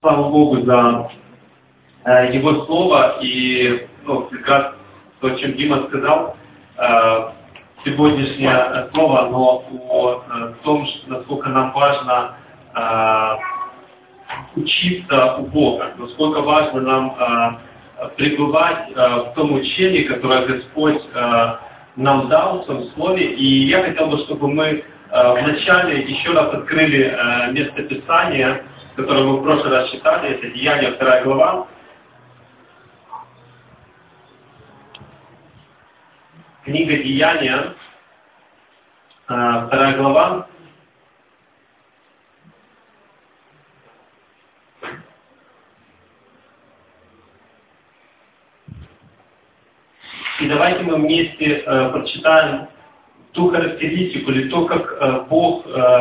Слава Богу за Его Слово и как раз то, о чем Дима сказал, сегодняшнее слово, оно о том, насколько нам важно учиться у Бога, насколько важно нам пребывать в том учении, которое Господь нам дал в своем Слове. И я хотел бы, чтобы мы вначале еще раз открыли место Писания, которое мы в прошлый раз читали, это Деяния 2 глава. Книга Деяния, 2 глава. И давайте мы вместе прочитаем ту характеристику, или то, как Бог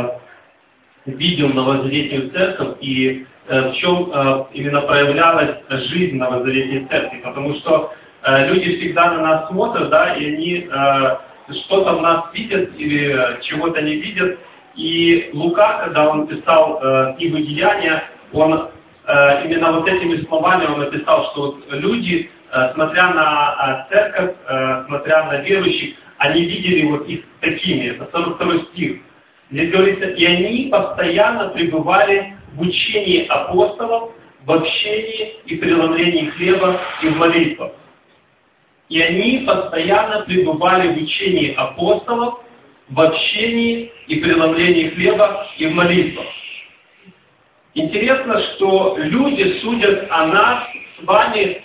видел новозаветную церковь, и в чем именно проявлялась жизнь новозаветной церкви. Потому что люди всегда на нас смотрят, да, и они что-то в нас видят или чего-то не видят. И Лука, когда он писал книгу Деяния, он именно вот этими словами он написал, что вот люди, смотря на церковь, смотря на верующих, они видели вот их такими. Это 42 стих. Здесь говорится, и они постоянно пребывали в учении апостолов, в общении и преломлении хлеба и в молитвах. И они постоянно пребывали в учении апостолов, в общении и преломлении хлеба и в молитвах. Интересно, что люди судят о нас с вами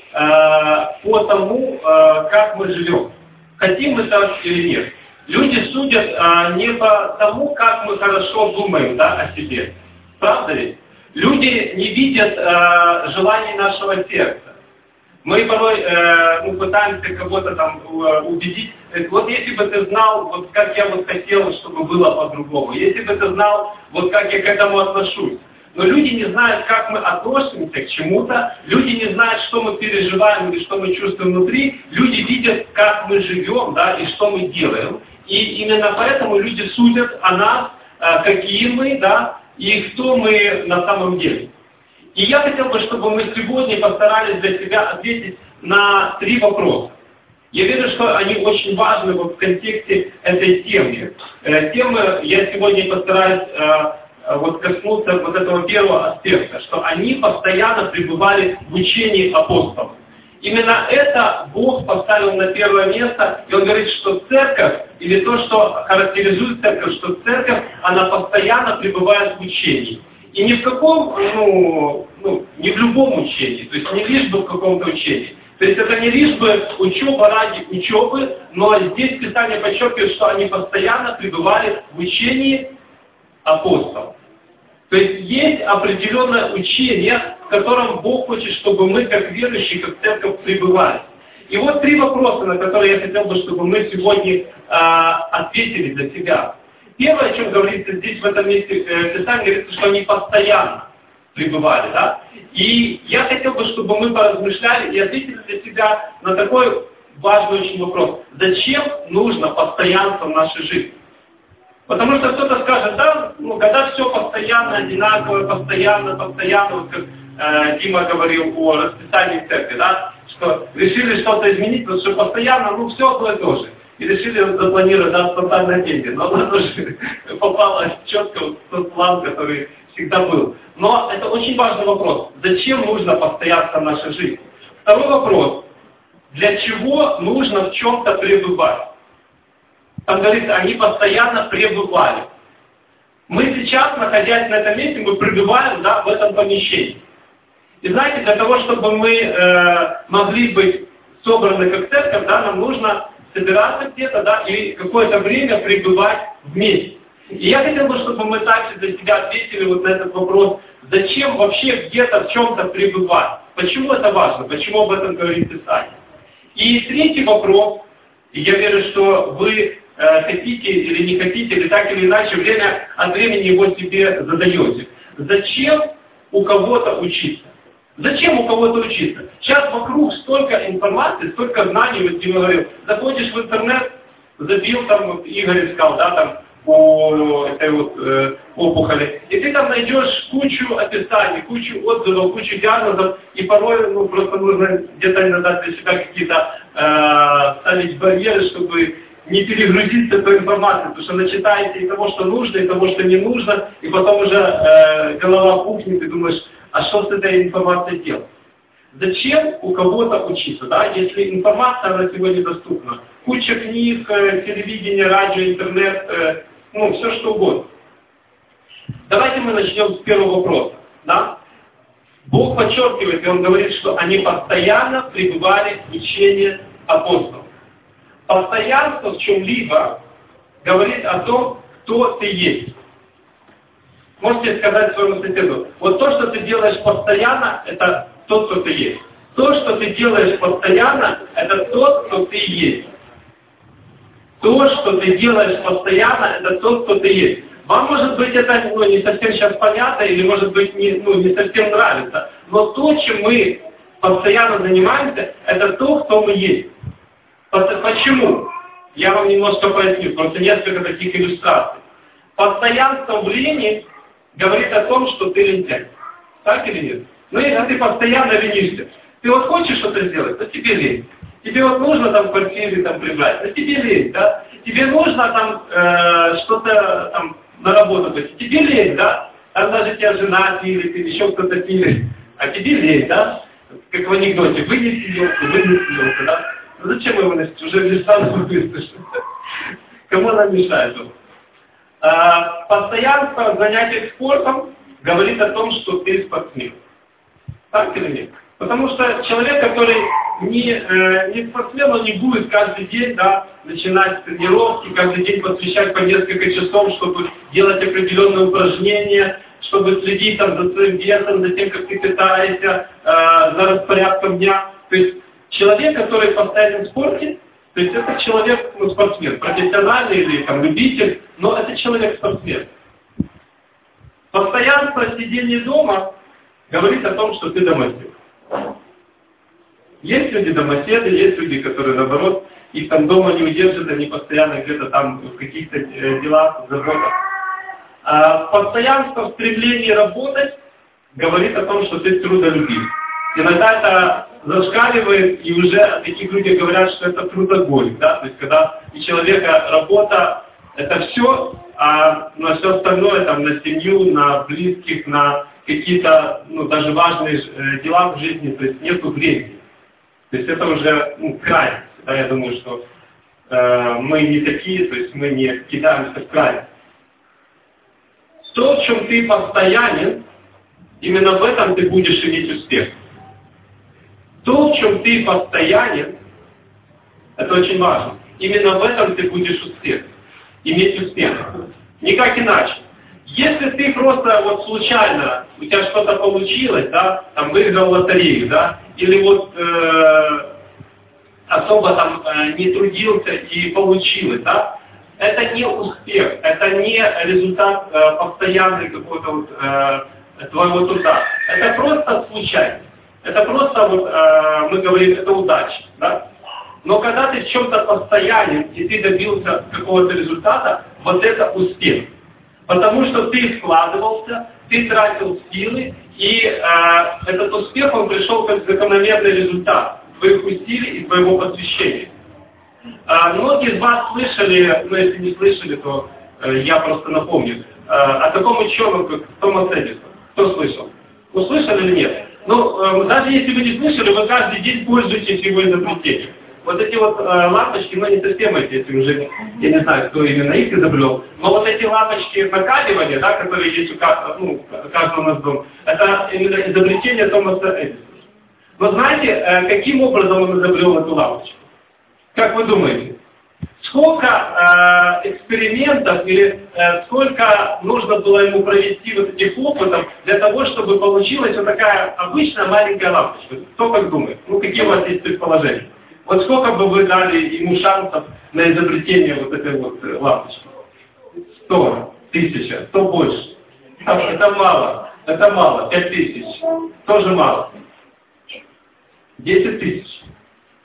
по тому, как мы живем. Хотим мы так или нет. Люди судят не по тому, как мы хорошо думаем, да, о себе. Правда ли? Люди не видят желаний нашего сердца. Мы порой пытаемся кого-то там убедить. Вот если бы ты знал, вот как я вот хотел, чтобы было по-другому. Если бы ты знал, вот как я к этому отношусь. Но люди не знают, как мы относимся к чему-то, люди не знают, что мы переживаем или что мы чувствуем внутри, люди видят, как мы живем, да, и что мы делаем. И именно поэтому люди судят о нас, какие мы, да, и кто мы на самом деле. И я хотел бы, чтобы мы сегодня постарались для себя ответить на 3 вопроса. Я верю, что они очень важны вот в контексте этой темы. Темы я сегодня постараюсь вот коснуться вот этого первого аспекта, что они постоянно пребывали в учении апостолов. Именно это Бог поставил на первое место, и Он говорит, что церковь, или то, что характеризует церковь, что церковь, она постоянно пребывает в учении. И ни в каком, не в любом учении, то есть не лишь бы в каком-то учении. То есть это не лишь бы учеба ради учебы, но здесь Писание подчеркивает, что они постоянно пребывали в учении апостолов. То есть есть определенное учение, в котором Бог хочет, чтобы мы, как верующие, как церковь, пребывали. И вот 3 вопроса, на которые я хотел бы, чтобы мы сегодня ответили для себя. Первое, о чем говорится здесь, в этом месте Писания, говорится, что они постоянно пребывали. Да? И я хотел бы, чтобы мы поразмышляли и ответили для себя на такой важный очень вопрос. Зачем нужно постоянство в нашей жизни? Потому что кто-то скажет, да, когда все постоянно, одинаковое, постоянно, вот как Дима говорил о расписании церкви, да, что решили что-то изменить, потому что постоянно, все одно и то же. И решили запланировать, да, спонтанные деньги. Но оно тоже попало четко в тот план, который всегда был. Но это очень важный вопрос. Зачем нужно постоянство в нашей жизни? Второй вопрос. Для чего нужно в чем-то пребывать? Там говорится, они постоянно пребывали. Мы сейчас, находясь на этом месте, мы пребываем, да, в этом помещении. И знаете, для того, чтобы мы могли быть собраны как церковь, да, нам нужно собираться где-то, да, и какое-то время пребывать вместе. И я хотел бы, чтобы мы также для себя ответили вот на этот вопрос, зачем вообще где-то в чем-то пребывать? Почему это важно? Почему об этом говорит Писание? И 3 вопрос, и я верю, что вы хотите или не хотите, или так или иначе, время от времени его себе задаете. Зачем у кого-то учиться? Зачем у кого-то учиться? Сейчас вокруг столько информации, столько знаний, вот Дима говорил, заходишь в интернет, забил там, Игорь сказал, да, там, по этой вот опухоли. И ты там найдешь кучу описаний, кучу отзывов, кучу диагнозов, и порой просто нужно где-то иногда для себя какие-то ставить барьеры, чтобы не перегрузиться этой информацией, потому что начитаете и того, что нужно, и того, что не нужно, и потом уже голова пухнет, и думаешь, а что с этой информацией делать? Зачем у кого-то учиться, да, если информация, она сегодня доступна? Куча книг, телевидение, радио, интернет, все что угодно. Давайте мы начнем с первого вопроса, да. Бог подчеркивает, и Он говорит, что они постоянно пребывали в учении апостолов. Постоянство в чем-либо говорит о том, кто ты есть. Можете сказать своему соседу, вот то, что ты делаешь постоянно, это тот, кто ты есть. То, что ты делаешь постоянно, это тот, кто ты есть. То, что ты делаешь постоянно, это тот, кто ты есть. Вам, может быть, это не совсем сейчас понятно, или, может быть, не совсем нравится. Но то, чем мы постоянно занимаемся, это то, кто мы есть. Почему? Я вам немножко поясню, просто несколько таких иллюстраций. Постоянство в лени говорит о том, что ты лентяй. Так или нет? Но если ты постоянно ленишься, ты вот хочешь что-то сделать, то тебе лень. Тебе вот нужно там в квартире там прибрать, то тебе лень, да? Тебе нужно там что-то там на работу пойти, тебе лень, да? Там даже тебя жена пилит или еще кто-то пилит, а тебе лень, да? Как в анекдоте, вынеси елку, да? Ну зачем его выносить? Уже лишь выпустишь. Кому она мешает? Постоянство в занятиях спортом говорит о том, что ты спортсмен. Так или нет? Потому что человек, который не спортсмен, он не будет каждый день, да, начинать тренировки, каждый день посвящать по несколько часов, чтобы делать определенные упражнения, чтобы следить там за своим весом, за тем, как ты питаешься, за распорядком дня. То есть человек, который постоянно в спорте, то есть это человек, спортсмен, профессиональный или там любитель, но это человек-спортсмен. Постоянство сидения дома говорит о том, что ты домосед. Есть люди домоседы, есть люди, которые, наоборот, их там дома не удержат, они постоянно где-то там в каких-то делах, заботах. Постоянство в стремлении работать говорит о том, что ты трудолюбив. Иногда это зашкаливает, и уже о таких людях говорят, что это трудоголик, да, то есть когда у человека работа это все, а на все остальное, там, на семью, на близких, на какие-то, даже важные дела в жизни, то есть нету времени. То есть это уже, крайность. Да, я думаю, что мы не такие, то есть мы не кидаемся в крайность. То, в чем ты постоянен, именно в этом ты будешь иметь успех. То, в чем ты постоянен, это очень важно. Именно в этом ты будешь иметь успех. Никак иначе. Если ты просто вот случайно, у тебя что-то получилось, да, там выиграл лотерею, да, или вот особо там не трудился и получилось, да, это не успех, это не результат постоянный какой-то вот, твоего труда. Это просто случайность. Это просто, вот, мы говорим, это удача. Да? Но когда ты в чем-то постоянен, и ты добился какого-то результата, вот это успех. Потому что ты вкладывался, ты тратил силы, и этот успех, он пришел как закономерный результат твоих усилий и твоего посвящения. Многие из вас слышали, но если не слышали, то я просто напомню, о таком ученом, как Томас Эдисон. Кто слышал? Услышали или нет? Даже если вы не слышали, вы каждый день пользуетесь его изобретением. Вот эти вот лампочки, не совсем эти уже, я не знаю, кто именно их изобрел, но вот эти лампочки накаливания, да, которые есть у каждого нас дома, это именно изобретение Томаса Эдисона. Но знаете, каким образом он изобрел эту лампочку? Как вы думаете? Сколько экспериментов или сколько нужно было ему провести вот этих опытов для того, чтобы получилась вот такая обычная маленькая лампочка? Кто как думает? Какие у вас есть предположения? Вот сколько бы вы дали ему шансов на изобретение вот этой вот лампочки? 100, 1000, 100 больше. Это мало. 5000. Тоже мало. 10 000.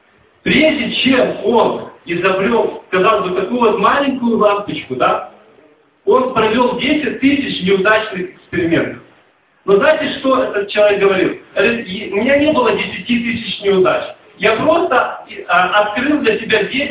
Прежде чем он изобрел, казалось бы, такую вот маленькую лампочку, да, Он провел 10 тысяч неудачных экспериментов. Но знаете, что этот человек говорил? Говорит, у меня не было 10 тысяч неудач. Я просто открыл для себя 10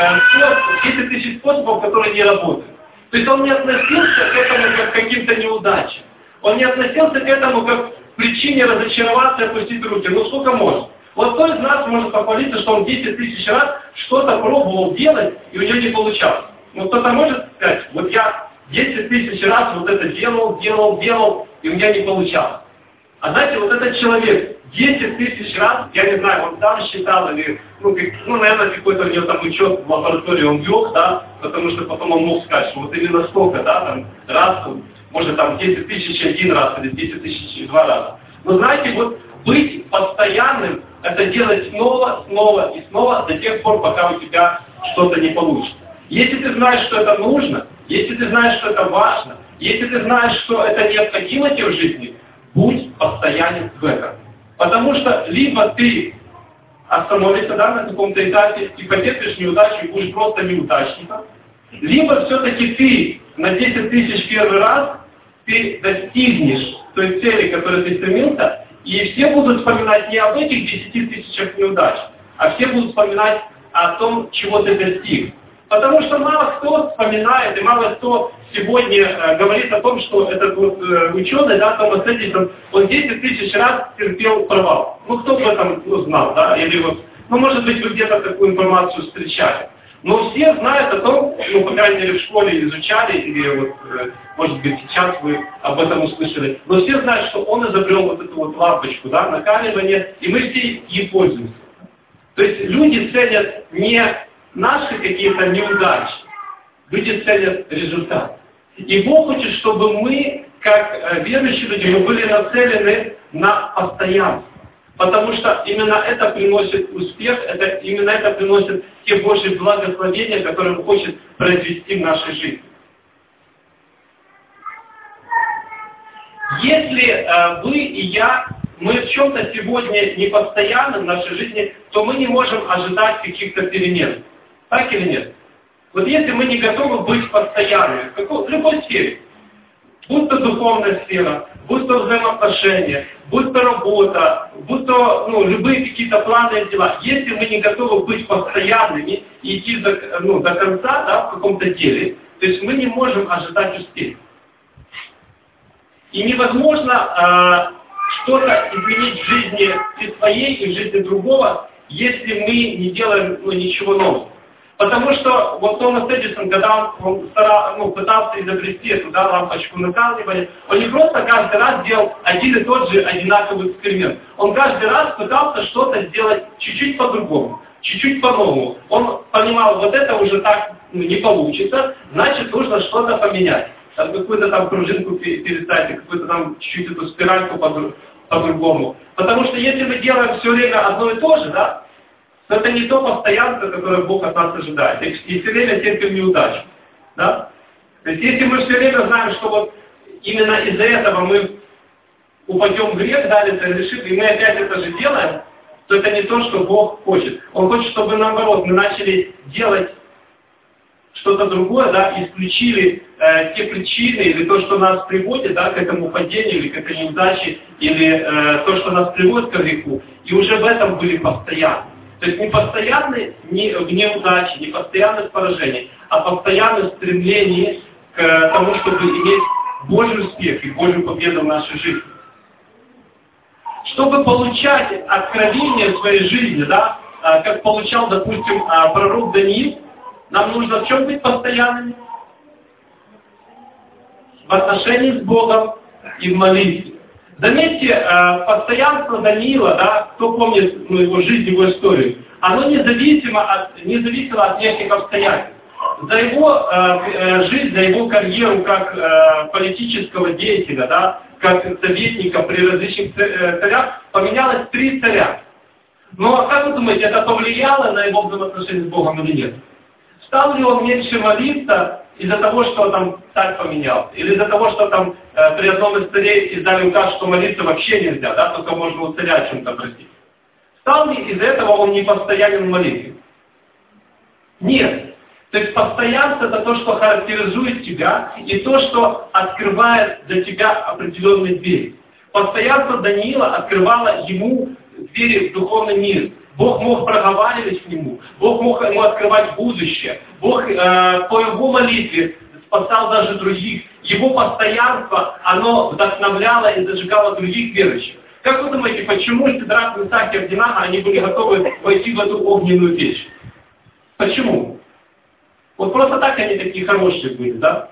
тысяч способов, которые не работают. То есть он не относился к этому как к каким-то неудачам. Он не относился к этому как к причине разочароваться и опустить руки. Ну сколько может? Вот кто из нас может похвалиться, что он 10 тысяч раз что-то пробовал делать, и у него не получалось? Ну кто-то может сказать, вот я 10 тысяч раз вот это делал, и у меня не получалось. А знаете, вот этот человек 10 тысяч раз, я не знаю, он сам считал, или, наверное, какой-то у него там учет в лаборатории он вел, да, потому что потом он мог сказать, что вот именно столько, да, там, раз, может там 10 тысяч один раз, или 10 тысяч два раза. Но знаете, вот быть постоянным, это делать снова и снова до тех пор, пока у тебя что-то не получится. Если ты знаешь, что это нужно, если ты знаешь, что это важно, если ты знаешь, что это необходимо тебе в жизни, будь постоянен в этом. Потому что либо ты остановишься, да, на каком-то этапе и потерпишь неудачу и будешь просто неудачником, либо все-таки ты на 10 тысяч первый раз ты достигнешь той цели, к которой ты стремился, и все будут вспоминать не об этих 10 тысячах неудач, а все будут вспоминать о том, чего ты достиг. Потому что мало кто вспоминает, и мало кто сегодня говорит о том, что этот вот ученый, да, Томас Эдисон, он 10 тысяч раз терпел провал. Ну, кто об этом знал, да, или вот, может быть, вы где-то такую информацию встречали. Но все знают о том, по крайней мере, в школе изучали, или вот, может быть, сейчас вы об этом услышали, но все знают, что он изобрел вот эту вот лампочку, да, накаливание, и мы все ей пользуемся. То есть люди ценят не наши какие-то неудачи, люди ценят результат. И Бог хочет, чтобы мы, как верующие люди, мы были нацелены на постоянство. Потому что именно это приносит успех, именно это приносит те Божьи благословения, которые Он хочет произвести в нашей жизни. Если вы и я, мы в чем-то сегодня не постоянны в нашей жизни, то мы не можем ожидать каких-то перемен. Так или нет? Вот если мы не готовы быть постоянными, в любой сфере, будь то духовная сфера, будь то взаимоотношения, будь то работа, будь то любые какие-то планы и дела, если мы не готовы быть постоянными и идти до конца, да, в каком-то деле, то есть мы не можем ожидать успеха. И невозможно что-то изменить в жизни и своей, и в жизни другого, если мы не делаем ничего нового. Потому что вот Томас Эдисон, когда он пытался изобрести эту лампочку накаливания, он не просто каждый раз делал один и тот же одинаковый эксперимент. Он каждый раз пытался что-то сделать чуть-чуть по-другому, чуть-чуть по-новому. Он понимал, вот это уже так не получится, значит нужно что-то поменять. Какую-то там пружинку переставить, какую-то там чуть-чуть эту спиральку по-другому. Потому что если мы делаем все время одно и то же, да, то это не то постоянство, которое Бог от нас ожидает. И все время терпим неудачу. Да? То есть если мы все время знаем, что вот именно из-за этого мы упадем в грех, да, или решим, и мы опять это же делаем, то это не то, что Бог хочет. Он хочет, чтобы наоборот мы начали делать что-то другое, да, исключили те причины или то, что нас приводит, да, к этому падению или к этой неудаче, или то, что нас приводит к греху, и уже в этом были постоянны. То есть не постоянны в неудаче, не постоянны в поражении, а постоянное стремление к тому, чтобы иметь Божий успех и Божью победу в нашей жизни. Чтобы получать откровение в своей жизни, да, как получал, допустим, пророк Даниил, нам нужно в чем быть постоянными? В отношении с Богом и в молитве. Заметьте, постоянство Даниила, да, кто помнит его жизнь, его историю, оно не зависело от внешних обстоятельств. За его жизнь, за его карьеру как политического деятеля, да, как советника при различных царях, поменялось 3 царя. Но как вы думаете, это повлияло на его взаимоотношения с Богом или нет? Стал ли он меньше молиться из-за того, что там царь поменялся? Или из-за того, что там при одном из царей издали указ, что молиться вообще нельзя, да, только можно у царя о чем-то просить? Стал ли из-за этого он не постоянен в молитве? Нет. То есть постоянство — это то, что характеризует тебя, и то, что открывает для тебя определенные двери. Постоянство Даниила открывало ему двери в духовный мир. Бог мог проговаривать к нему, Бог мог ему открывать будущее. Бог по его молитве спасал даже других. Его постоянство, оно вдохновляло и зажигало других верующих. Как вы думаете, почему Сидрах, Мисах и Авденаго, они были готовы войти в эту огненную печь? Почему? Вот просто так они такие хорошие были, да?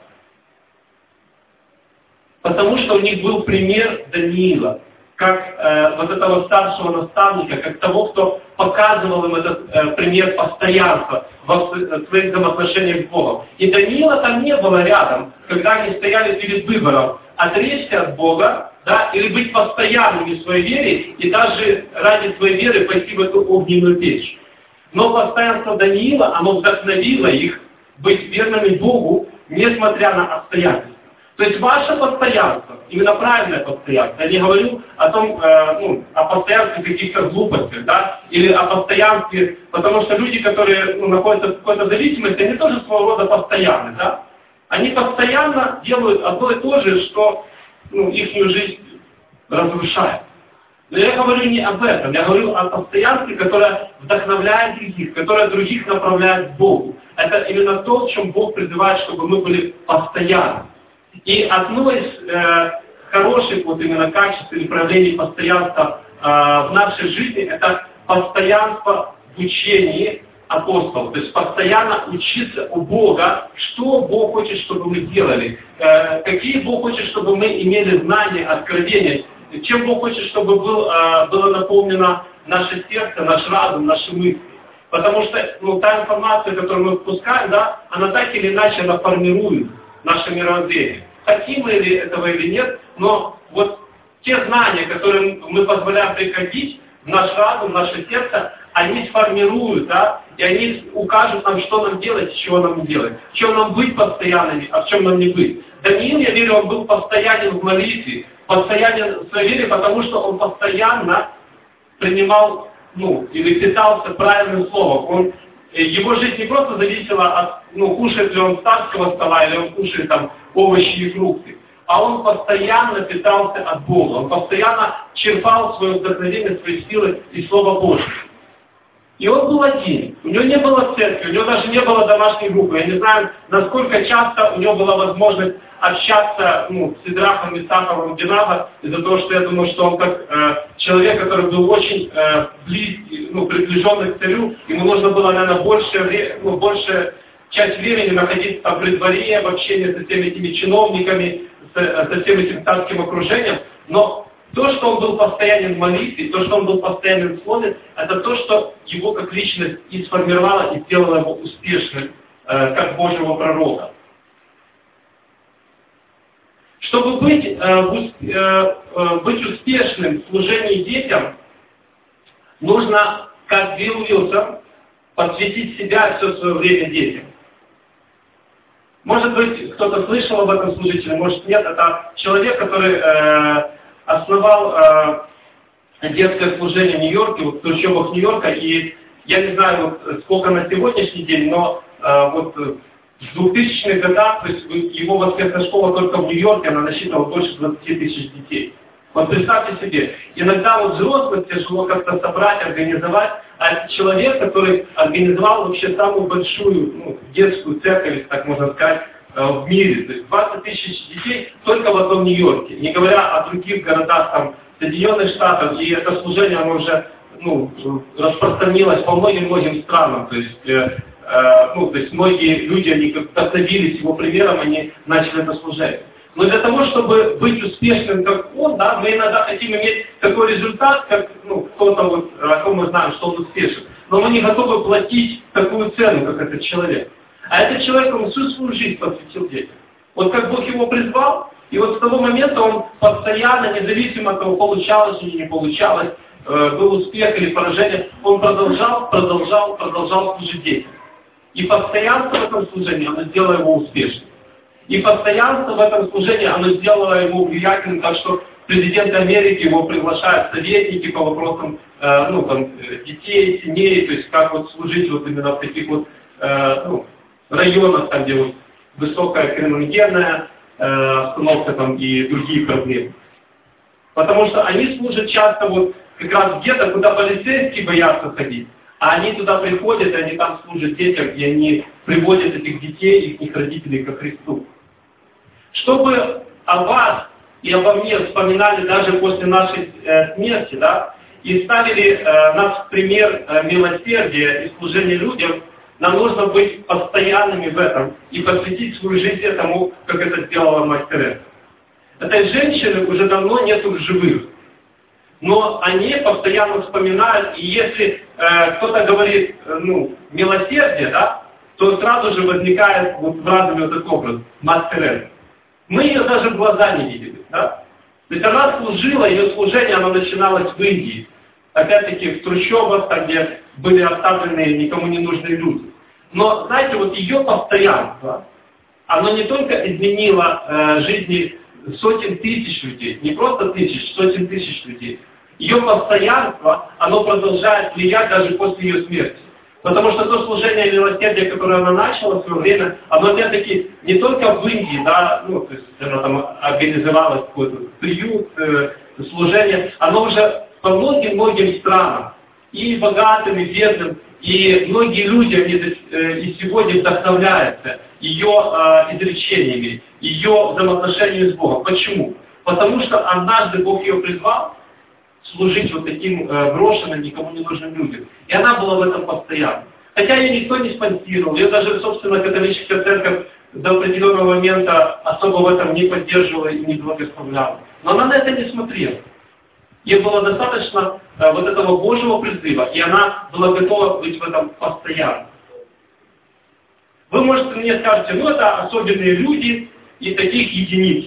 Потому что у них был пример Даниила, как вот этого старшего наставника, как того, кто показывал им этот пример постоянства в своих взаимоотношениях с Богом. И Даниила там не было рядом, когда они стояли перед выбором: отречься от Бога, да, или быть постоянными в своей вере, и даже ради своей веры пойти в эту огненную печь. Но постоянство Даниила, оно вдохновило их быть верными Богу, несмотря на обстоятельства. То есть ваше постоянство, именно правильное постоянство, я не говорю о том, о постоянстве каких-то глупостях, да, или о постоянстве, потому что люди, которые находятся в какой-то зависимости, они тоже своего рода постоянны, да. Они постоянно делают одно и то же, что их жизнь разрушает. Но я говорю не об этом, я говорю о постоянстве, которое вдохновляет других, которое других направляет к Богу. Это именно то, в чем Бог призывает, чтобы мы были постоянны. И одно из хороших именно качеств или проявлений постоянства в нашей жизни — это постоянство в учении апостолов. То есть постоянно учиться у Бога, что Бог хочет, чтобы мы делали, какие Бог хочет, чтобы мы имели знания, откровения, чем Бог хочет, чтобы было наполнено наше сердце, наш разум, наши мысли. Потому что та информация, которую мы впускаем, да, она так или иначе она формирует наше мировоззрение. Хотим мы этого или нет, но вот те знания, которые мы позволяем приходить в наш разум, в наше сердце, они сформируют, да, и они укажут нам, что нам делать, чего нам не делать, в чем нам быть постоянными, а в чем нам не быть. Даниил, я верю, он был постоянен в молитве, постоянен в своей вере, потому что он постоянно принимал, или питался правильным словом. Его жизнь не просто зависела от, кушает ли он с царского стола, или он кушает там овощи и фрукты, а он постоянно питался от Бога, он постоянно черпал свое вдохновение, свои силы из Слова Божьего. И он был один, у него не было церкви, у него даже не было домашней группы. Я не знаю, насколько часто у него была возможность общаться с Сидрахом, Мисахом, Авденаго, из-за того, что я думаю, что он как человек, который был очень близкий, приближенный к царю, ему нужно было, наверное, большая часть времени находиться при дворе, в общении со всеми этими чиновниками, со всем этим царским окружением. Но то, что он был постоянен в молитве, то, что он был постоянен в слове, это то, что его как личность и сформировало, и сделало его успешным, как Божьего пророка. Чтобы быть успешным в служении детям, нужно, как Билл Уилсон, посвятить себя все свое время детям. Может быть, кто-то слышал об этом служителе, может нет. Это человек, который основал детское служение в Нью-Йорке, в трущобах Нью-Йорка, и я не знаю, сколько на сегодняшний день, но в 2000-х годах, то есть его воскресная школа только в Нью-Йорке, она насчитывала больше 20 тысяч детей. Вот представьте себе, иногда взрослых тяжело как-то собрать, организовать, а это человек, который организовал вообще самую большую детскую церковь, если так можно сказать, в мире. То есть 20 тысяч детей только в одном Нью-Йорке, не говоря о других городах, там, Соединенных Штатов, и это служение, оно уже распространилось по многим странам. То есть многие люди, они вдохновились его примером, они начали это служить. Но для того, чтобы быть успешным, как он, да, мы иногда хотим иметь такой результат, как кто-то, о ком мы знаем, что он успешен. Но мы не готовы платить такую цену, как этот человек. А этот человек, он всю свою жизнь посвятил детям. Вот как Бог его призвал, и вот с того момента он постоянно, независимо от того, получалось или не получалось, был успех или поражение, он продолжал служить детям. И постоянство в этом служении, оно сделало его успешным. И постоянство в этом служении, оно сделало его влиятельным, так что президент Америки его приглашает советники по вопросам детей, семей, то есть как служить именно в таких районах, там, где вот высокая криминогенная обстановка там, и другие проблемы. Потому что они служат часто вот как раз где-то, куда полицейские боятся ходить, а они туда приходят, и они там служат детям, и они приводят этих детей и их родителей ко Христу. Чтобы о вас и обо мне вспоминали даже после нашей смерти, да, и ставили нас в пример милосердия и служения людям, нам нужно быть постоянными в этом и посвятить свою жизнь этому, как это сделала мать Тереза. Этой женщины уже давно нету в живых. Но они постоянно вспоминают, и если кто-то говорит, милосердие, да, то сразу же возникает вот в разуме вот этот образ, мать Тереза. Мы ее даже в глаза не видели, да. То есть она служила, ее служение, оно начиналось в Индии. Опять-таки в трущобах, там, где были оставлены никому не нужные люди. Но, знаете, вот ее постоянство, оно не только изменило жизни сотен тысяч людей, не просто тысяч, сотен тысяч людей. Ее постоянство, оно продолжает влиять даже после ее смерти. Потому что то служение милосердия, которое она начала в свое время, оно опять-таки не только в Индии, да, то есть она там организовала какой-то приют, служение, оно уже по многим странам, и богатым, и бедным, и многие люди, они и сегодня вдохновляются ее изречениями, ее взаимоотношениями с Богом. Почему? Потому что однажды Бог ее призвал служить вот таким брошенным, никому не нужным людям. И она была в этом постоянно. Хотя ее никто не спонсировал, ее даже, собственно, католическая церковь до определенного момента особо в этом не поддерживала и не благословляла. Но она на это не смотрела. Ей было достаточно вот этого Божьего призыва, и она была готова быть в этом постоянно. Вы, может, мне скажете, это особенные люди и таких единиц.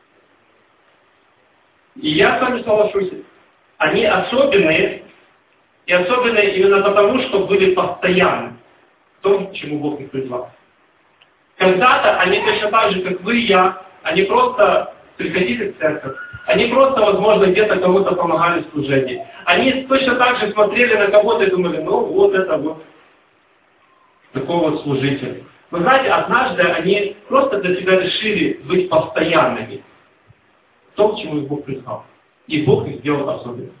И я с вами соглашусь. Они особенные, и особенные именно потому, что были постоянны в том, к чему Бог их призвал. Когда-то они точно так же, как вы и я, они просто приходили в церковь, они просто, возможно, где-то кому-то помогали в служении. Они точно так же смотрели на кого-то и думали, вот это вот такой вот служитель. Вы знаете, однажды они просто для себя решили быть постоянными в том, к чему их Бог призвал. И Бог их сделал особенными.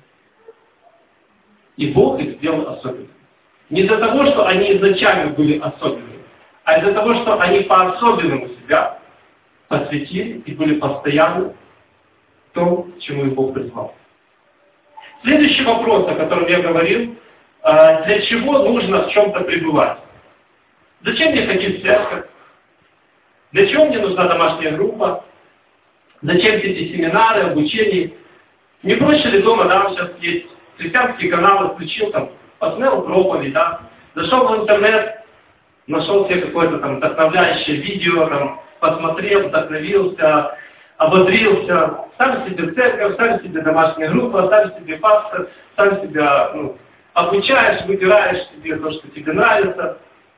И Бог их сделал особенными. Не из-за того, что они изначально были особенными, а из-за того, что они по-особенному себя посвятили и были постоянны в том, к чему их Бог призвал. Следующий вопрос, о котором я говорил, для чего нужно в чем-то пребывать? Зачем мне ходить в церковь? Для чего мне нужна домашняя группа? Зачем все эти семинары, обучение? Не проще ли дома, сейчас есть христианские каналы, включил там, посмотрел проповедь, зашел в интернет, нашел себе какое-то там вдохновляющее видео, посмотрел, вдохновился, ободрился, ставь себе церковь, ставь себе домашнюю группу, ставь себе пастор, ставь себя, обучаешь, выбираешь себе то, что тебе нравится.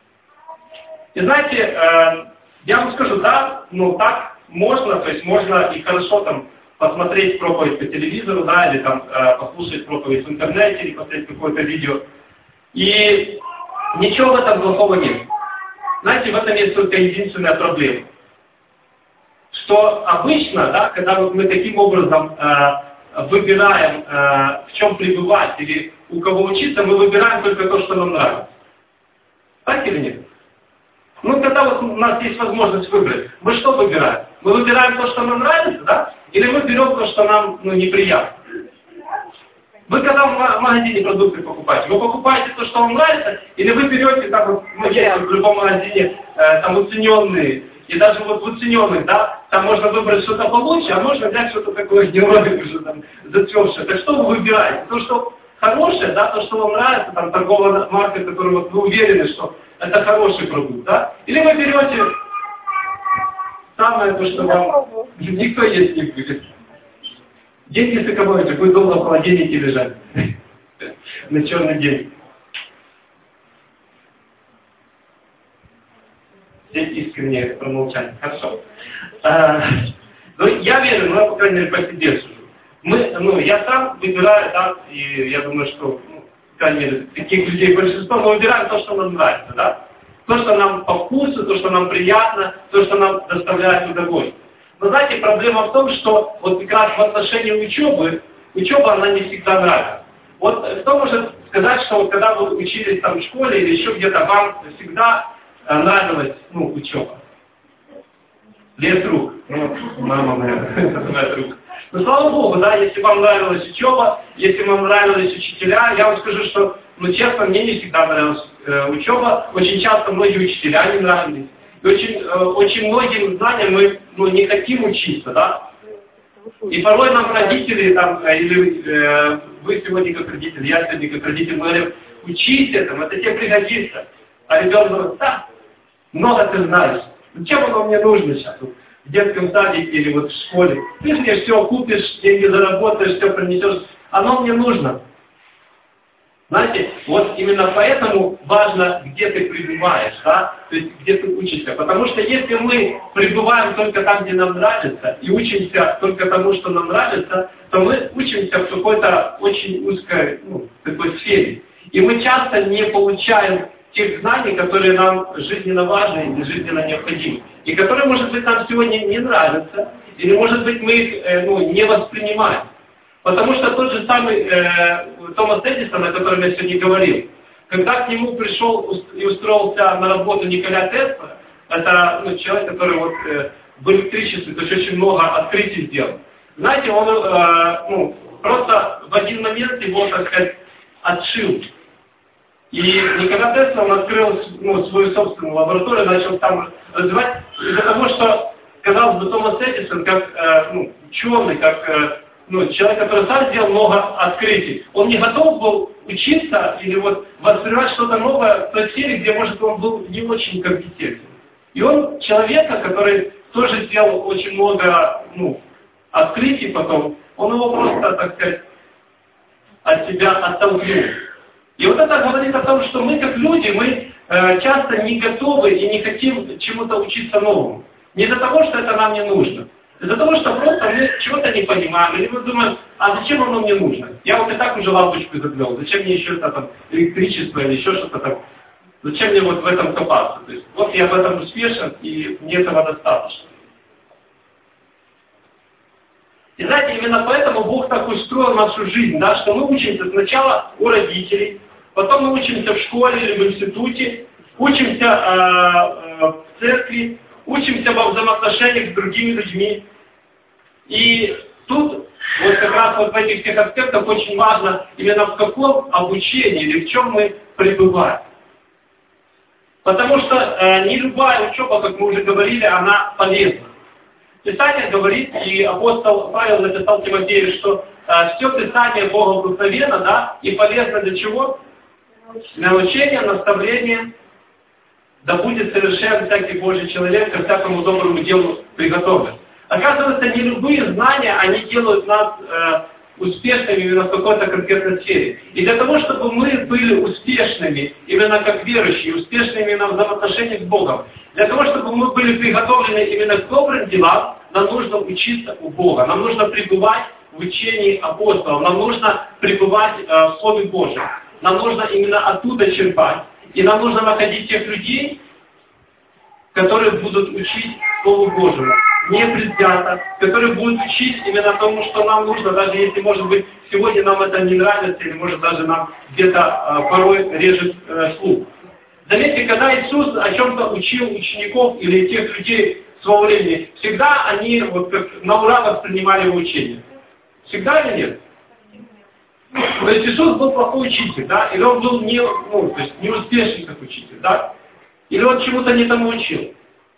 И знаете, я вам скажу, так можно, то есть можно и хорошо посмотреть проповедь по телевизору, или послушать проповедь в интернете, или посмотреть какое-то видео. И ничего в этом плохого нет. Знаете, в этом есть только единственная проблема. Что обычно, когда мы таким образом выбираем, в чем пребывать или у кого учиться, мы выбираем только то, что нам нравится. Так или нет? Когда у нас есть возможность выбрать, мы что выбираем? Мы выбираем то, что нам нравится, или мы берем то, что нам неприятно? Вы когда в магазине продукты покупаете, вы покупаете то, что вам нравится, или вы берете, есть в любом магазине уцененные, и даже в уцененных, там можно выбрать что-то получше, а можно взять что-то такое героик уже зацвевшее. Так что вы выбираете? То, что хорошее, то, что вам нравится, торговая марка, которую вы уверены, что это хороший продукт, Или вы берете самое то, что вам никто есть не будет. Деньги сэкономите, будет долго в холодильнике лежать. На черный день. Здесь искренне промолчание. Хорошо. Я верю, по крайней мере, по себе сужу. Я сам выбираю, и я думаю, что, по крайней мере, таких людей большинство, мы выбираем то, что нам нравится, То, что нам по вкусу, то, что нам приятно, то, что нам доставляет удовольствие. Но знаете, проблема в том, что вот как раз в отношении учеба она не всегда нравится. Вот кто может сказать, что вот когда вы учились там в школе или еще где-то, вам всегда нравилась учеба? Лес рук. Мама моя рук. Но слава Богу, да, если вам нравилась учеба, если вам нравились учителя, я вам скажу, что, честно, мне не всегда нравилась учеба. Очень часто многие учителя не нравились. И очень многим знаниям мы не хотим учиться, да. И порой нам родители, или вы сегодня как родитель, я сегодня как родитель, мы говорим, учись этому, это тебе пригодится. А ребенок говорит, да, много ты знаешь. Зачем оно мне нужно сейчас? В детском садике или вот в школе. Ты мне все купишь, деньги заработаешь, все принесешь. Оно мне нужно. Знаете, вот именно поэтому важно, где ты пребываешь, да? То есть где ты учишься. Потому что если мы пребываем только там, где нам нравится, и учимся только тому, что нам нравится, то мы учимся в какой-то очень узкой такой сфере. И мы часто не получаем тех знаний, которые нам жизненно важны и жизненно необходимы. И которые, может быть, нам сегодня не нравятся, или, может быть, мы их не воспринимаем. Потому что тот же самый Томас Эдисон, о котором я сегодня говорил, когда к нему пришел и устроился на работу Николя Тесла, это человек, который в электричестве, то есть очень много открытий сделал. Знаете, он просто в один момент его, так сказать, отшил. И Николя Тесла, он открыл свою собственную лабораторию, начал там развивать, из-за того, что, казалось бы, Томас Эдисон, как ученый, как человек, который сам сделал много открытий, он не готов был учиться или воспринимать что-то новое в той сфере, где, может, он был не очень компетентен. И он человека, который тоже сделал очень много открытий потом, он его просто, так сказать, от себя оттолкнул. И вот это говорит о том, что мы, как люди, мы часто не готовы и не хотим чему-то учиться новому. Не из-за того, что это нам не нужно. Из-за того, что просто мы чего-то не понимаем, или мы думаем, а зачем оно мне нужно? Я и так уже лампочку завел, зачем мне еще это электричество или еще что-то там? Зачем мне в этом копаться? То есть, я в этом успешен, и мне этого достаточно. И знаете, именно поэтому Бог так устроил нашу жизнь, да, что мы учимся сначала у родителей, потом мы учимся в школе или в институте, учимся в церкви, учимся во взаимоотношениях с другими людьми. И тут как раз в этих всех аспектах очень важно именно в каком обучении или в чем мы пребываем. Потому что не любая учеба, как мы уже говорили, она полезна. Писание говорит, и апостол Павел написал Тимофею, что все Писание Богом благословенно, да, и полезно для чего? Научение, наставление, да будет совершен всякий Божий человек, ко всякому доброму делу приготовлен. Оказывается, не любые знания, они делают нас успешными именно в какой-то конкретной сфере. И для того, чтобы мы были успешными, именно как верующие, успешными именно в взаимоотношениях с Богом, для того, чтобы мы были приготовлены именно к добрым делам, нам нужно учиться у Бога, нам нужно пребывать в учении апостолов, нам нужно пребывать в Слове Божьем, нам нужно именно оттуда черпать, и нам нужно находить тех людей, которые будут учить Слову Божьему, не предвзято, которые будут учить именно тому, что нам нужно, даже если, может быть, сегодня нам это не нравится, или, может, даже нам где-то порой режет слух. Заметьте, когда Иисус о чем-то учил учеников или тех людей своего времени, всегда они как на ура воспринимали его учение. Всегда или нет? То есть Иисус был плохой учитель, да? Или он был неуспешный как учитель, да? Или он чему-то не тому учил?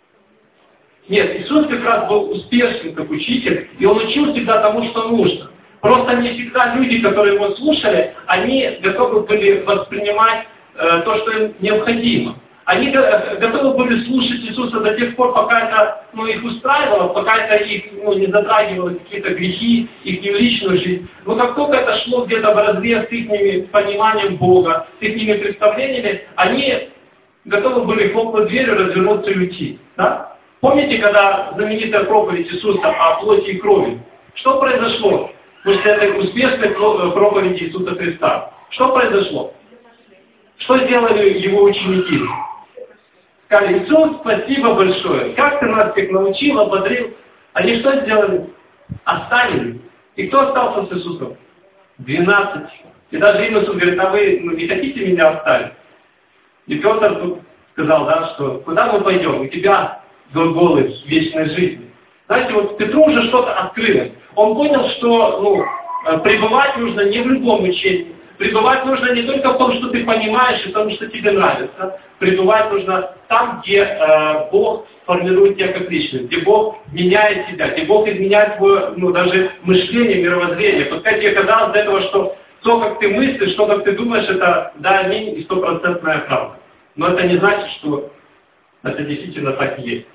Нет, Иисус как раз был успешным как учитель, и он учил всегда тому, что нужно. Просто не всегда люди, которые его слушали, они готовы были воспринимать то, что им необходимо. Они готовы были слушать Иисуса до тех пор, пока это их устраивало, пока это их не затрагивало какие-то грехи, их личную жизнь. Но как только это шло где-то вразрез с их пониманием Бога, с их представлениями, они готовы были хлопнуть дверью, развернуться и уйти. Да? Помните, когда знаменитая проповедь Иисуса о плоти и крови? Что произошло после этой успешной проповеди Иисуса Христа? Что произошло? Что сделали его ученики? Сказали: Иисус, спасибо большое. Как ты нас всех научил, ободрил. Они что сделали? Оставили. И кто остался с Иисусом? 12. И даже им Иисус говорит: а вы не хотите меня оставить? И Петр тут сказал, да, что куда мы пойдем? У тебя глаголы вечной жизни. Знаете, вот Петру уже что-то открылось. Он понял, что пребывать нужно не в любом учении. Пребывать нужно не только в том, что ты понимаешь и в том, что тебе нравится. Пребывать нужно там, где Бог формирует тебя как личность, где Бог меняет тебя, где Бог изменяет твое даже мышление, мировоззрение. Пускай тебе казалось до этого, что то, как ты мыслишь, то, как ты думаешь, это да, аминь и 100% правда. Но это не значит, что это действительно так и есть.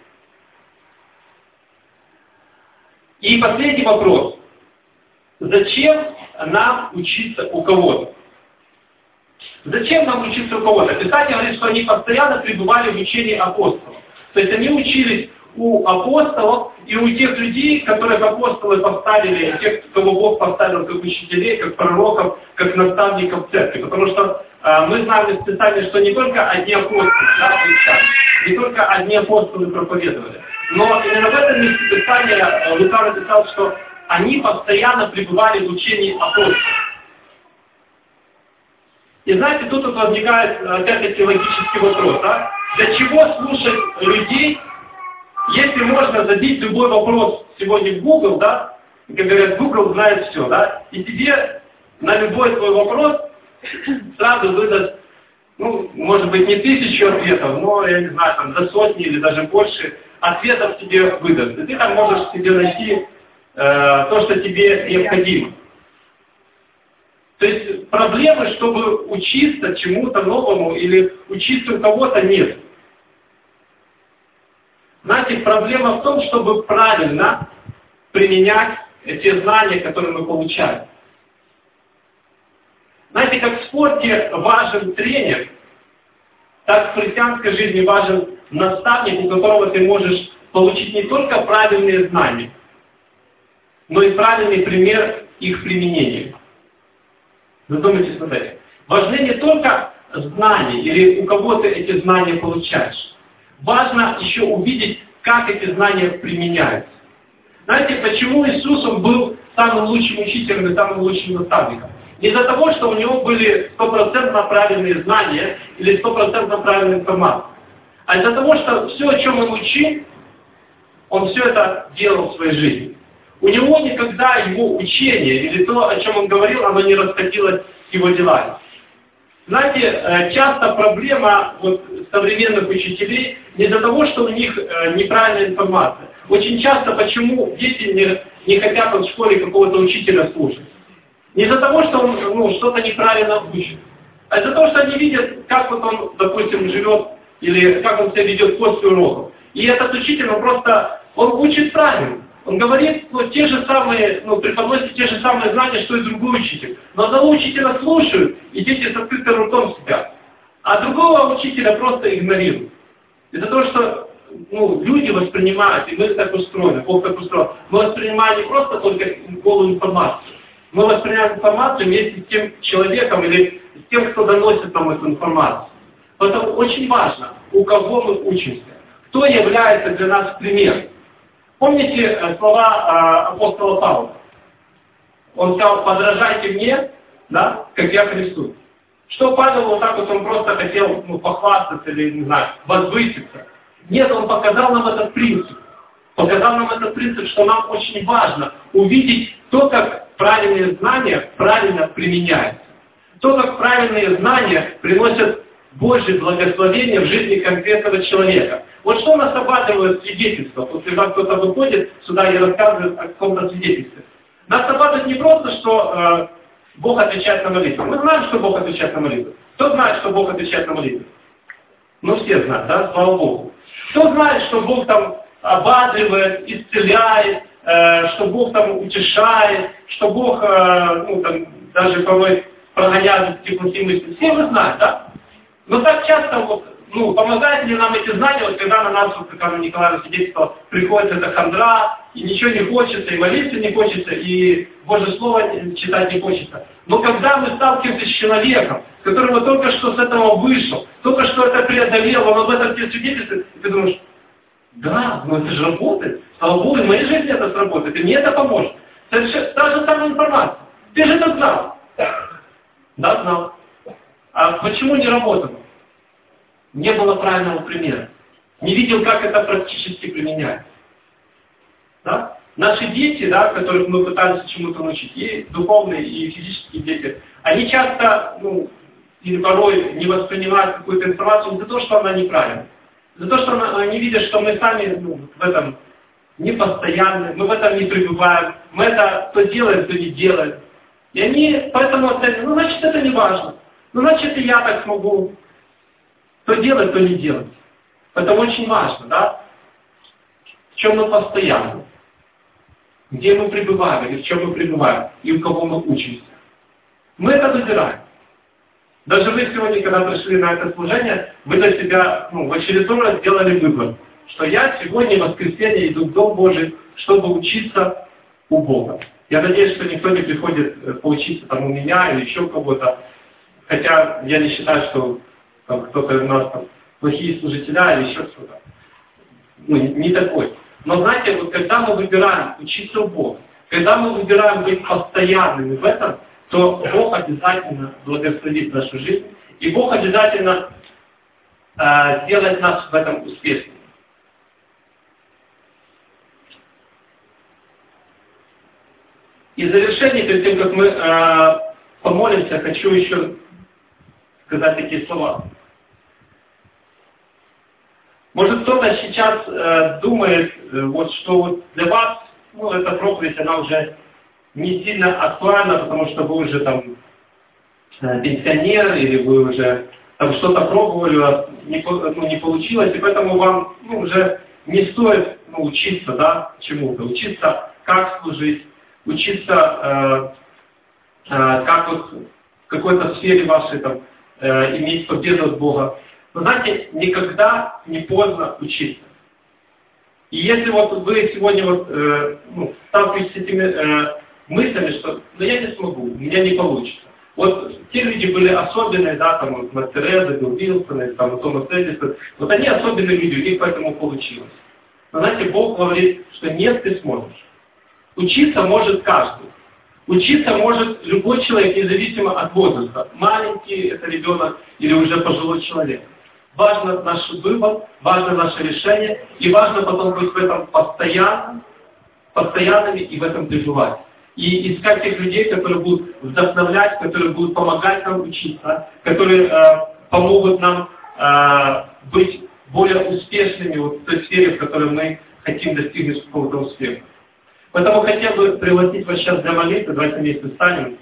И последний вопрос. Зачем нам учиться у кого-то? Зачем нам учиться у кого-то? Писание говорит, что они постоянно пребывали в учении апостолов. То есть они учились у апостолов и у тех людей, которых апостолы поставили, тех, кого Бог поставил как учителей, как пророков, как наставников церкви. Потому что мы знаем из Писания, что не только одни апостолы, не только одни апостолы проповедовали. Но именно в этом месте Писания Лука написал, что они постоянно пребывали в учении апостолов. И знаете, тут возникает опять-таки логический вопрос, да? Для чего слушать людей, если можно забить любой вопрос сегодня в Google, да? Как говорят, Google знает все, да? И тебе на любой твой вопрос сразу выдаст, может быть, не 1000 ответов, но, я не знаю, там, до сотни или даже больше ответов тебе выдаст. И ты там можешь себе найти то, что тебе необходимо. То есть проблемы, чтобы учиться чему-то новому или учиться у кого-то, нет. Знаете, проблема в том, чтобы правильно применять те знания, которые мы получаем. Знаете, как в спорте важен тренер, так в христианской жизни важен наставник, у которого ты можешь получить не только правильные знания, но и правильный пример их применения. Задумайтесь над этим. Важны не только знания, или у кого ты эти знания получаешь. Важно еще увидеть, как эти знания применяются. Знаете, почему Иисус он был самым лучшим учителем и самым лучшим наставником? Не из-за того, что у него были 100% правильные знания или 100% правильная информация, а из-за того, что все, о чем он учил, он все это делал в своей жизни. У него никогда его учение или то, о чем он говорил, оно не расходилось с его делами. Знаете, часто проблема современных учителей не из-за того, что у них неправильная информация. Очень часто почему дети не хотят в школе какого-то учителя слушать. Не из-за того, что он что-то неправильно учит, а из-за того, что они видят, как он, допустим, живет, или как он себя ведет после уроков. И этот учитель, он учит правильно. Он говорит те же самые, преподносит те же самые знания, что и другой учитель. Но одного учителя слушают, и дети с открытым ртом сидят. А другого учителя просто игнорируют. Из-за того, что люди воспринимают, и мы так устроены, Бог так устроен, мы воспринимаем не просто только голую информацию. Мы воспринимаем информацию вместе с тем человеком или с тем, кто доносит нам эту информацию. Поэтому очень важно, у кого мы учимся, кто является для нас примером. Помните слова апостола Павла? Он сказал: подражайте мне, да, как я Христу. Что Павел он просто хотел похвастаться или, не знаю, возвыситься? Нет, он показал нам этот принцип. Показал нам этот принцип, что нам очень важно увидеть то, как правильные знания правильно применяются. То, как правильные знания приносят Божье благословение в жизни конкретного человека. Вот что нас обрадует свидетельство, после того, кто-то выходит сюда и рассказывает о каком-то свидетельстве. Нас обрадует не просто, что Бог отвечает на молитву. Мы знаем, что Бог отвечает на молитву. Кто знает, что Бог отвечает на молитву? Все знают, да? Слава Богу. Кто знает, что Бог ободривает, исцеляет, что Бог утешает, что Бог даже порой прогоняет эти плохие мысли. Все вы знаете, да? Но так часто помогают ли нам эти знания, вот когда на нас, вот, как Анна Николаевна свидетельствовала, приходит эта хандра, и ничего не хочется, и молиться не хочется, и Божье Слово читать не хочется. Но когда мы сталкиваемся с человеком, который вот только что с этого вышел, только что это преодолел, он об этом тебе свидетельствует, и ты думаешь, да, но это же работает. Слава Богу, в моей жизни это сработает, и мне это поможет. Совершенно та же самая информация. Ты же это знал. Да, знал. А почему не работало? Не было правильного примера. Не видел, как это практически применять. Да? Наши дети, да, которых мы пытаемся чему-то научить, и духовные, и физические дети, они часто, или порой не воспринимают какую-то информацию не за то, что она неправильна, за то, что они видят, что мы сами в этом не постоянны, мы в этом не пребываем, мы это то делаем, то не делаем. И они поэтому оценивают, значит, это не важно. Значит, и я так смогу то делать, то не делать. Поэтому очень важно, да, в чем мы постоянны, где мы пребываем, или в чем мы пребываем, и у кого мы учимся. Мы это выбираем. Даже вы сегодня, когда пришли на это служение, вы для себя в очередной раз сделали выбор, что я сегодня в воскресенье иду в Дом Божий, чтобы учиться у Бога. Я надеюсь, что никто не приходит поучиться там у меня или еще у кого-то. Хотя я не считаю, что там кто-то у нас там плохие служителя или еще что-то. Не такой. Но знаете, вот когда мы выбираем учиться у Бога, когда мы выбираем быть постоянными в этом, то Бог обязательно благословит нашу жизнь, и Бог обязательно сделает нас в этом успешными. И в завершение, перед тем, как мы помолимся, хочу еще сказать такие слова. Может, кто-то сейчас думает, что для вас, эта проповедь, она уже не сильно актуальна, потому что вы уже там пенсионер, или вы уже там что-то пробовали, у вас не получилось, и поэтому вам уже не стоит учиться, да, чему-то. Учиться, как служить, учиться, как вот в какой-то сфере вашей там иметь победу от Бога. Но знаете, никогда не поздно учиться. И если вот вы сегодня сталкиваетесь с этими мыслями, что я не смогу, у меня не получится. Вот те люди были особенные, да, там вот Мать Тереза, Билл Вилсон, там Томас Эдисон, вот они особенные люди, у них поэтому получилось. Но знаете, Бог говорит, что нет, ты сможешь. Учиться может каждый. Учиться может любой человек, независимо от возраста. Маленький это ребенок или уже пожилой человек. Важно наш выбор, важно наше решение, и важно потом быть в этом постоянными и в этом пребывать. И искать тех людей, которые будут вдохновлять, которые будут помогать нам учиться, которые помогут нам быть более успешными в той сфере, в которой мы хотим достигнуть какого-то успеха. Поэтому хотел бы пригласить вас сейчас для молитвы. Давайте вместе встанем.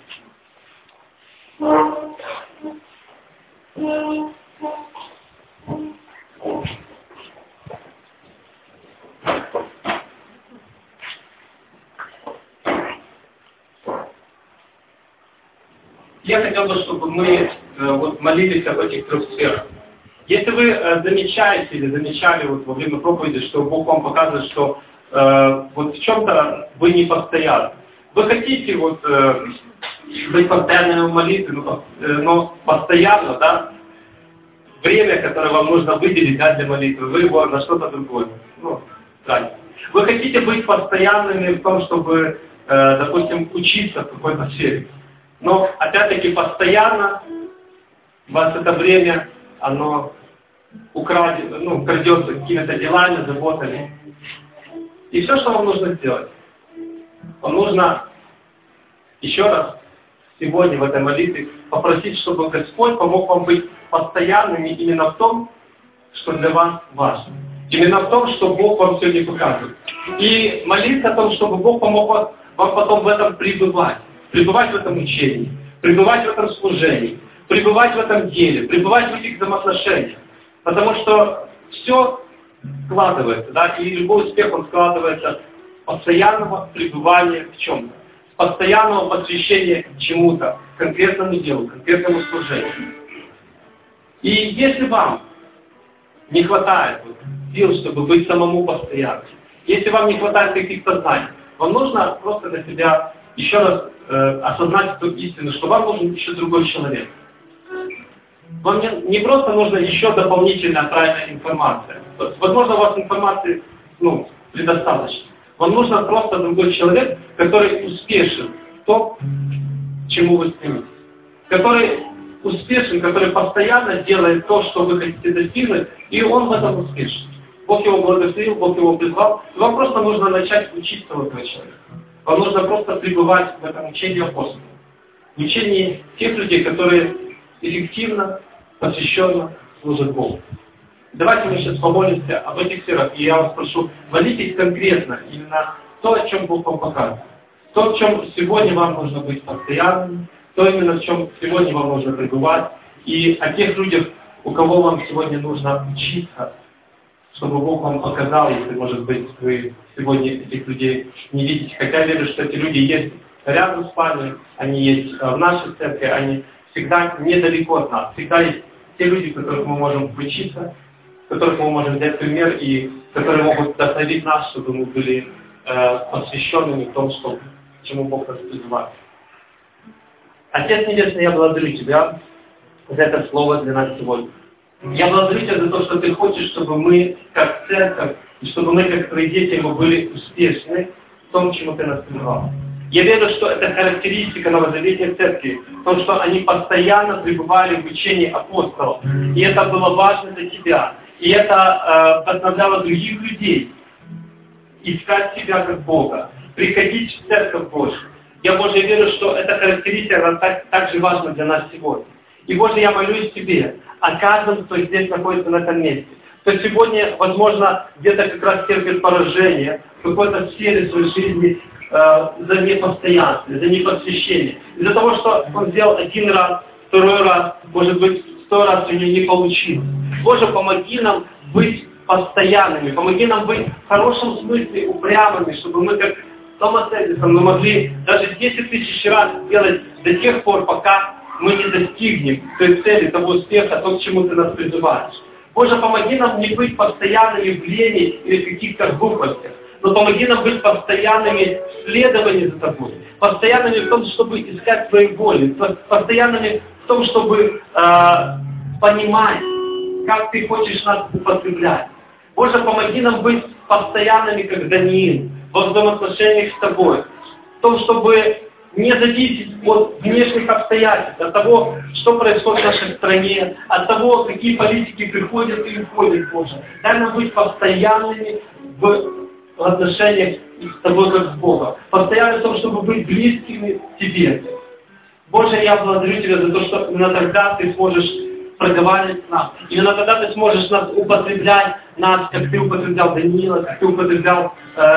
Я хотел бы, чтобы мы молились об этих трех сферах. Если вы замечаете или замечали во время проповеди, что Бог вам показывает, что в чем-то вы не постоянны. Вы хотите быть постоянными в молитве, но постоянно, да, время, которое вам нужно выделить, да, для молитвы, вы его на что-то другое. Да. Вы хотите быть постоянными в том, чтобы, допустим, учиться в какой-то сфере. Но, опять-таки, постоянно у вас это время, оно крадется какими-то делами, заботами. И все, что вам нужно сделать, вам нужно еще раз сегодня в этой молитве попросить, чтобы Господь помог вам быть постоянными именно в том, что для вас важно. Именно в том, что Бог вам сегодня показывает. И молиться о том, чтобы Бог помог вам потом в этом пребывать. Пребывать в этом учении, пребывать в этом служении, пребывать в этом деле, пребывать в этих взаимоотношениях. Потому что все складывается, да, и любой успех, он складывается с постоянного пребывания в чем-то, с постоянного посвящения чему-то, конкретному делу, конкретному служению. И если вам не хватает сил, чтобы быть самому постоянным, если вам не хватает каких-то знаний, вам нужно просто для себя еще раз осознать эту истину, что вам нужен еще другой человек. Вам не просто нужна еще дополнительная правильная информация. Возможно, у вас информации предостаточно. Вам нужен просто другой человек, который успешен в том, к чему вы стремитесь. Который успешен, который постоянно делает то, что вы хотите достигнуть, и он в этом успешен. Бог его благословил, Бог его призвал. Вам просто нужно начать учиться у этого человека. Вам нужно просто пребывать в этом учении апостолов. В учении тех людей, которые эффективно, посвященно служат Богу. Давайте мы сейчас помолимся об этих сферах. И я вас прошу, молитесь конкретно именно то, о чем Бог вам показывает. То, в чем сегодня вам нужно быть постоянным, то именно в чем сегодня вам нужно пребывать. И о тех людях, у кого вам сегодня нужно учиться, чтобы Бог вам показал, если, может быть, вы сегодня этих людей не видите. Хотя я верю, что эти люди есть рядом с вами, они есть в нашей церкви, они всегда недалеко от нас. Всегда есть те люди, которых мы можем учиться, которых мы можем взять пример, и которые могут вдохновить нас, чтобы мы были посвященными в том, к чему Бог нас призывает. Отец Небесный, я благодарю Тебя за это слово для нас сегодня. Я благодарю Тебя за то, что Ты хочешь, чтобы мы, как церковь, и чтобы мы, как Твои дети, мы были успешны в том, чему Ты нас призывал. Я верю, что это характеристика Новозаветной Церкви, в том, что они постоянно пребывали в учении апостолов. И это было важно для Тебя. И это вдохновляло других людей искать Тебя как Бога, приходить в Церковь Божью. Я, Боже, верю, что эта характеристика так же важна для нас сегодня. И, Боже, я молюсь Тебе о каждом, кто здесь находится на этом месте, кто сегодня, возможно, где-то как раз терпит поражение в какой-то сфере своей жизни, за непостоянство, за непосвящение. Из-за того, что он сделал один раз, второй раз, может быть, 100 раз у него не получилось. Боже, помоги нам быть постоянными, помоги нам быть в хорошем смысле упрямыми, чтобы мы, как Томас Эдисон, мы могли даже 10 тысяч раз делать до тех пор, пока мы не достигнем той цели, того успеха, то, к чему Ты нас призываешь. Боже, помоги нам не быть постоянными в лени или в каких-то глупостях, но помоги нам быть постоянными в следовании за Тобой, постоянными в том, чтобы искать Твоей воли, постоянными в том, чтобы понимать, как Ты хочешь нас употреблять. Боже, помоги нам быть постоянными, как Даниил, во взаимоотношениях с Тобой, в том, чтобы не зависеть от внешних обстоятельств, от того, что происходит в нашей стране, от того, какие политики приходят и уходят, Боже. Дай нам быть постоянными в отношениях с Тобой как с Богом. Постоянно в том, чтобы быть близкими к Тебе. Боже, я благодарю Тебя за то, что именно тогда Ты сможешь проговаривать с нас. Именно тогда Ты сможешь нас употреблять, как Ты употреблял Даниила, как Ты употреблял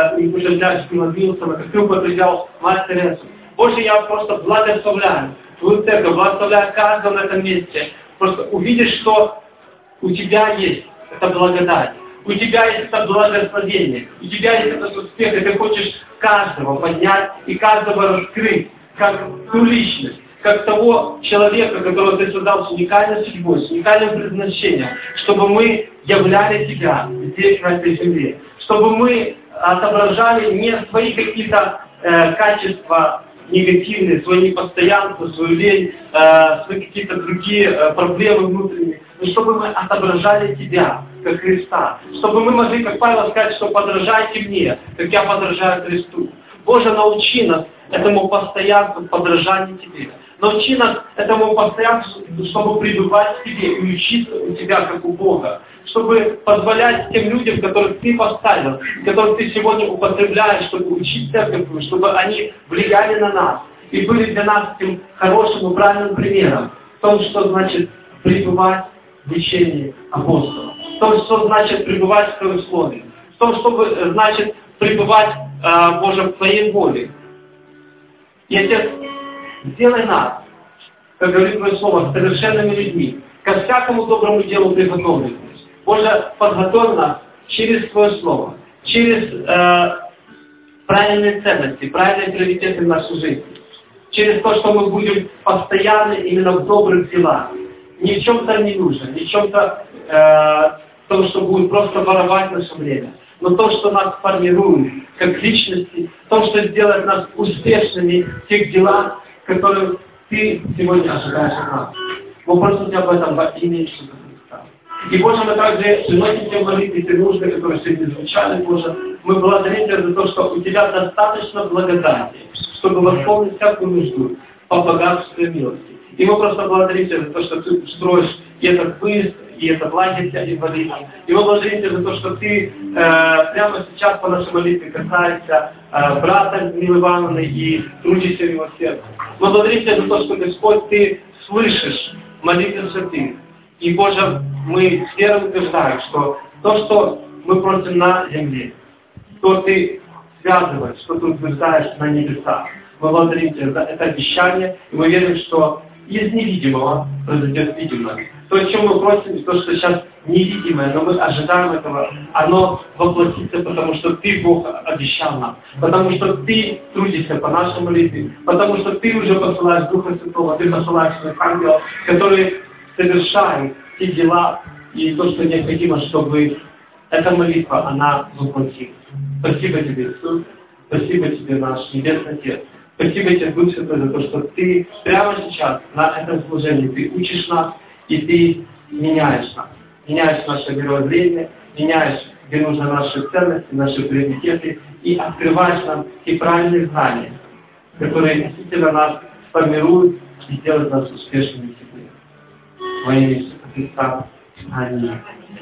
Стива Вилсона, как Ты употреблял Мать Тересу. Боже, я просто благословляю Твою церковь, благословляю каждого на этом месте. Просто увидишь, что у Тебя есть эта благодать. У Тебя есть это благословение, у Тебя есть этот успех, и Ты хочешь каждого поднять и каждого раскрыть, как ту личность, как того человека, которого Ты создал с уникальной судьбой, с уникальным предназначением, чтобы мы являли Тебя здесь, на этой земле, чтобы мы отображали не свои какие-то качества негативные, свое непостоянство, свою лень, свои какие-то другие проблемы внутренние, но чтобы мы отображали Тебя, как Христа, чтобы мы могли, как Павел, сказать, что подражайте мне, как я подражаю Христу. Боже, научи нас этому постоянству, подражанию Тебе. Научи нас этому постоянству, чтобы пребывать в Тебе и учиться у Тебя, как у Бога. Чтобы позволять тем людям, которых Ты поставил, которых Ты сегодня употребляешь, чтобы учить церковь, чтобы они влияли на нас и были для нас тем хорошим и правильным примером в том, что значит пребывать в учении апостолов, в том, что значит пребывать в Твоем Слове, в том, что значит пребывать, Боже, в Твоей воле. И, Отец, сделай нас, как говорит Твое Слово, совершенными людьми, ко всякому доброму делу приготовленными. Боже, подготовь нас через Твое Слово, через правильные ценности, правильные приоритеты в нашу жизнь, через то, что мы будем постоянно именно в добрых делах, ни в чем-то не нужно, ни в чем-то в том, что будет просто воровать наше время, но то, что нас формирует как личности, то, что сделает нас успешными в тех делах, которые Ты сегодня ожидаешь от нас. Мы просим Тебя об этом во имя Иисуса Христа. И, Боже, мы также приносим Тебе молитвы, те нужды, которые сегодня звучали, Боже. Мы благодарим Тебя за то, что у Тебя достаточно благодати, чтобы восполнить всякую нужду по богатству и милости. И мы просто благодарим Тебя за то, что Ты устроишь и этот выезд, и этот лагерь для инвалидов. И мы благодарим Тебя за то, что Ты прямо сейчас по нашей молитве касаешься брата Милы Ивановны и трудишься в его сердце. Мы благодарим Тебя за то, что, Господь, Ты слышишь молитвы святых. И, Боже, мы с верой утверждаем, что то, что мы просим на земле, то Ты связываешь, что Ты утверждаешь на небесах. Мы благодарим Тебя за это обещание, и мы верим, что из невидимого произойдет видимое. То, о чем мы просим, то, что сейчас невидимое, но мы ожидаем этого, оно воплотится, потому что Ты, Бог, обещал нам. Потому что Ты трудишься по нашей молитве, потому что Ты уже посылаешь Духа Святого, Ты посылаешь своих ангелов, которые совершают те дела и то, что необходимо, чтобы эта молитва, она воплотилась. Спасибо Тебе, Иисус. Спасибо Тебе, наш Небесный Отец. Спасибо Тебе, Дух Святой, за то, что Ты прямо сейчас на этом служении, Ты учишь нас, и Ты меняешь нас. Меняешь наше мировоззрение, меняешь, где нужны наши ценности, наши приоритеты, и открываешь нам те правильные знания, которые действительно нас формируют и делают нас успешными в себе. Во имя Иисуса Христа. Аминь.